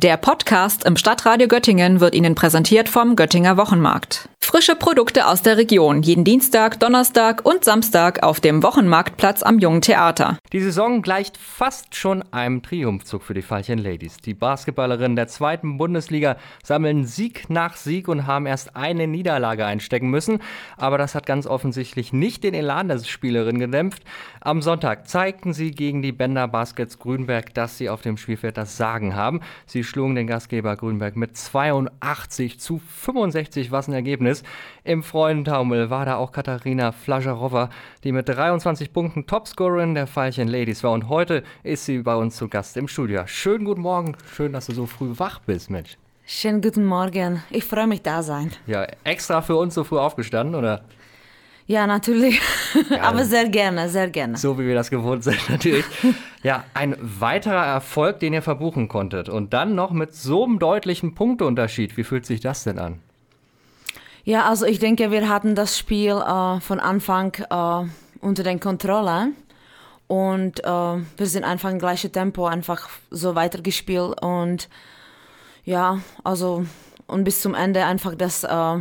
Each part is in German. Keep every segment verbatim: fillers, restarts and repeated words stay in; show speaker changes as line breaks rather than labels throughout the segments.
Der Podcast im Stadtradio Göttingen wird Ihnen präsentiert vom Göttinger Wochenmarkt. Frische Produkte aus der Region, jeden Dienstag, Donnerstag und Samstag auf dem Wochenmarktplatz am Jungen Theater.
Die Saison gleicht fast schon einem Triumphzug für die Veilchen Ladies. Die Basketballerinnen der zweiten Bundesliga sammeln Sieg nach Sieg und haben erst eine Niederlage einstecken müssen. Aber das hat ganz offensichtlich nicht den Elan der Spielerinnen gedämpft. Am Sonntag zeigten sie gegen die Bender Baskets Grünberg, dass sie auf dem Spielfeld das Sagen haben. Sie schlugen den Gastgeber Grünberg mit zweiundachtzig zu fünfundsechzig, was ein Ergebnis. Im Freundentaumel war da auch Katharina Flascherowa, die mit dreiundzwanzig Punkten Topscorerin der Veilchen Ladies war. Und heute ist sie bei uns zu Gast im Studio. Schönen guten Morgen, schön, dass du so früh wach bist, Mensch.
Schönen guten Morgen, ich freue mich, da sein.
Ja, extra für uns so früh aufgestanden, oder?
Ja, natürlich,
Ja,
aber sehr gerne, sehr gerne.
So wie wir das gewohnt sind, natürlich. Ja, ein weiterer Erfolg, den ihr verbuchen konntet. Und dann noch mit so einem deutlichen Punkteunterschied. Wie fühlt sich das denn an?
Ja, also ich denke, wir hatten das Spiel äh, von Anfang äh, unter der Kontrolle. Und äh, wir sind einfach im gleichen Tempo einfach so weitergespielt. Und ja, also und bis zum Ende einfach das, äh,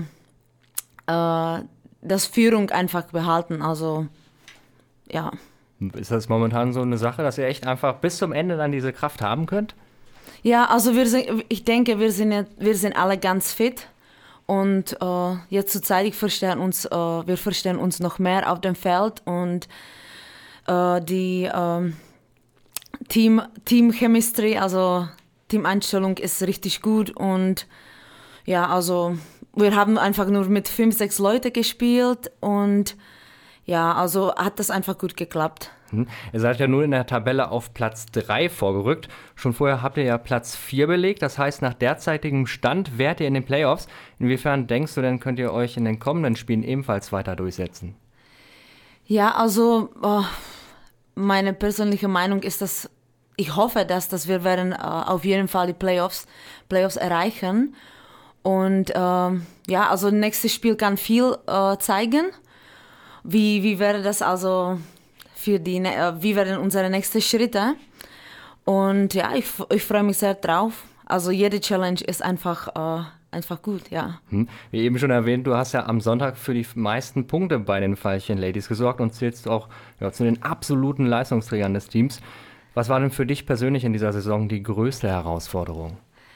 äh, das Führung einfach behalten. Also ja.
Ist das momentan so eine Sache, dass ihr echt einfach bis zum Ende dann diese Kraft haben könnt?
Ja, also wir sind, ich denke, wir sind, wir sind alle ganz fit. Und äh, jetzt zur Zeit, ich verstehen uns, äh, wir verstehen uns noch mehr auf dem Feld und äh, die äh, Team, Team-Chemistry, also Teameinstellung ist richtig gut und ja, also wir haben einfach nur mit fünf, sechs Leuten gespielt und ja, also hat das einfach gut geklappt.
Ihr seid ja nur in der Tabelle auf Platz drei vorgerückt. Schon vorher habt ihr ja Platz vier belegt. Das heißt, nach derzeitigem Stand wärt ihr in den Playoffs. Inwiefern denkst du denn, könnt ihr euch in den kommenden Spielen ebenfalls weiter durchsetzen?
Ja, also oh, meine persönliche Meinung ist, dass ich hoffe, dass, dass wir werden äh, auf jeden Fall die Playoffs, Playoffs erreichen. Und äh, ja, also nächstes Spiel kann viel äh, zeigen. Wie, wie wäre das also... für die, wie werden unsere nächsten Schritte. Und ja, ich, ich freue mich sehr drauf. Also jede Challenge ist einfach, äh, einfach gut, ja.
Hm. Wie eben schon erwähnt, du hast ja am Sonntag für die meisten Punkte bei den Veilchen Ladies gesorgt und zählst auch ja, zu den absoluten Leistungsträgern des Teams. Was war denn für dich persönlich in dieser Saison die größte Herausforderung?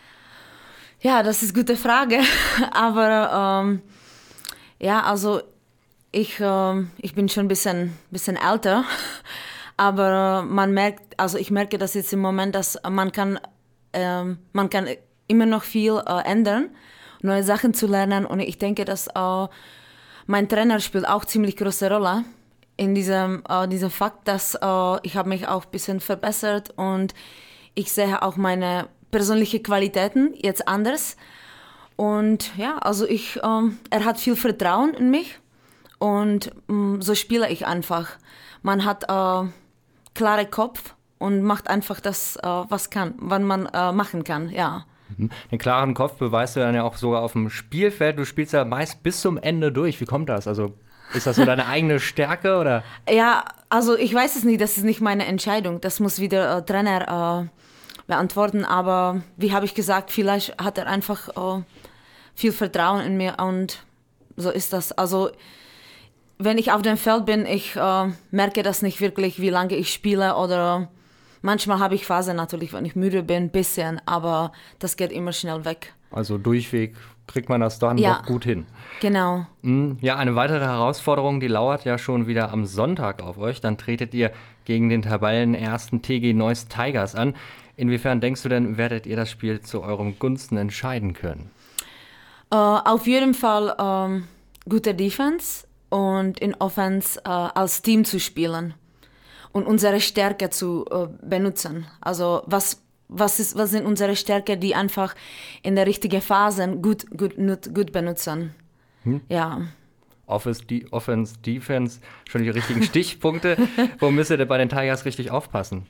Ja, das ist eine gute Frage. Aber ähm, ja, also Ich, äh, ich bin schon ein bisschen, bisschen älter, aber man merkt, also ich merke das jetzt im Moment, dass man kann, äh, man kann immer noch viel äh, ändern, neue Sachen zu lernen und ich denke, dass äh, mein Trainer spielt auch ziemlich große Rolle in diesem, äh, diesem Fakt, dass äh, ich habe mich auch ein bisschen verbessert und ich sehe auch meine persönlichen Qualitäten jetzt anders und ja, also ich, äh, er hat viel Vertrauen in mich. Und mh, so spiele ich einfach. Man hat äh, klaren Kopf und macht einfach das, äh, was kann, was man äh, machen kann, ja.
Den klaren Kopf beweist du dann ja auch sogar auf dem Spielfeld. Du spielst ja meist bis zum Ende durch. Wie kommt das? Also ist das so deine eigene Stärke, oder?
Ja, also ich weiß es nicht, das ist nicht meine Entscheidung. Das muss wieder äh, Trainer äh, beantworten. Aber wie habe ich gesagt, vielleicht hat er einfach äh, viel Vertrauen in mir und so ist das. Also wenn ich auf dem Feld bin, ich äh, merke das nicht wirklich, wie lange ich spiele oder manchmal habe ich Phasen natürlich, wenn ich müde bin, ein bisschen, aber das geht immer schnell weg.
Also durchweg kriegt man das dann
ja,
doch gut hin.
Genau.
Ja, eine weitere Herausforderung, die lauert ja schon wieder am Sonntag auf euch. Dann tretet ihr gegen den Tabellenersten T G Neuss Tigers an. Inwiefern denkst du denn, werdet ihr das Spiel zu eurem Gunsten entscheiden können?
Äh, auf jeden Fall ähm, gute Defense. Und in Offense äh, als Team zu spielen und unsere Stärke zu äh, benutzen. Also was, was, ist, was sind unsere Stärken, die einfach in der richtigen Phase gut, gut, gut benutzen. Hm. Ja.
Offense, die, Offense, Defense, schon die richtigen Stichpunkte. Wo müsst ihr denn bei den Tigers richtig aufpassen?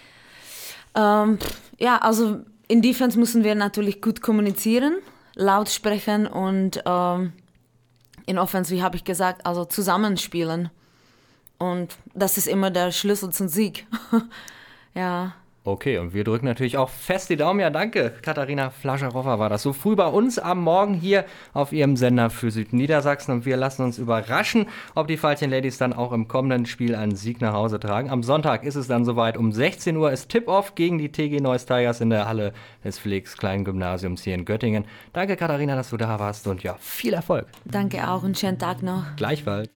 Ähm, ja, also in Defense müssen wir natürlich gut kommunizieren, laut sprechen und ähm, in Offense, wie habe ich gesagt, also zusammenspielen. Und das ist immer der Schlüssel zum Sieg. Ja.
Okay, und wir drücken natürlich auch fest die Daumen. Ja, danke, Katharina Flascharowa war das. So früh bei uns am Morgen hier auf ihrem Sender für Südniedersachsen. Und wir lassen uns überraschen, ob die Veilchen Ladies dann auch im kommenden Spiel einen Sieg nach Hause tragen. Am Sonntag ist es dann soweit. Um sechzehn Uhr ist Tip-Off gegen die T G Neuss Tigers in der Halle des Felix-Klein-Gymnasiums hier in Göttingen. Danke, Katharina, dass du da warst und ja, viel Erfolg.
Danke auch und schönen Tag noch.
Gleichfalls.